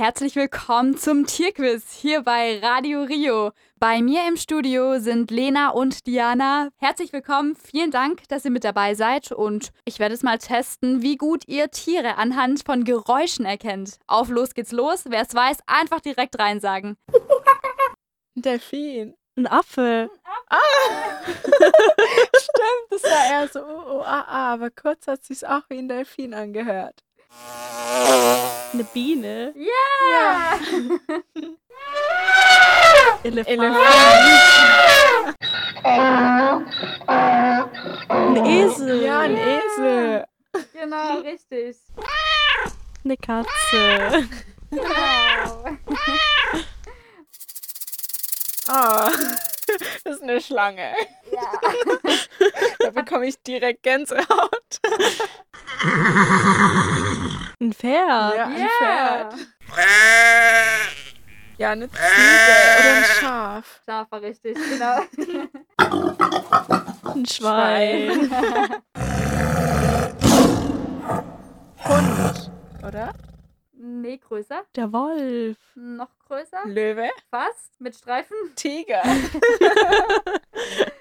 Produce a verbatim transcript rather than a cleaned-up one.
Herzlich willkommen zum Tierquiz hier bei Radio Rio. Bei mir im Studio sind Lena und Diana. Herzlich willkommen, vielen Dank, dass ihr mit dabei seid und ich werde es mal testen, wie gut ihr Tiere anhand von Geräuschen erkennt. Auf los geht's los, wer es weiß, einfach direkt reinsagen. Ein Delfin. Ein Affe. Ah! Stimmt, das war eher so oh, oh, ah, ah, aber kurz hat sich's auch wie ein Delfin angehört. Eine Biene. Yeah! Elefant. Elefant. Ein Esel. Ja, ein Esel. Genau, richtig. Eine Katze. Genau. Oh, das ist eine Schlange. Ja. Da bekomme ich direkt Gänsehaut. Ein Pferd. Ja, ein Ja. Pferd. Ja, eine Ziege oder ein Schaf. Schaf war richtig, genau. Ein Schwein. Hund, oder? Nee, größer. Der Wolf. Noch größer. Löwe. Fast. Mit Streifen. Tiger.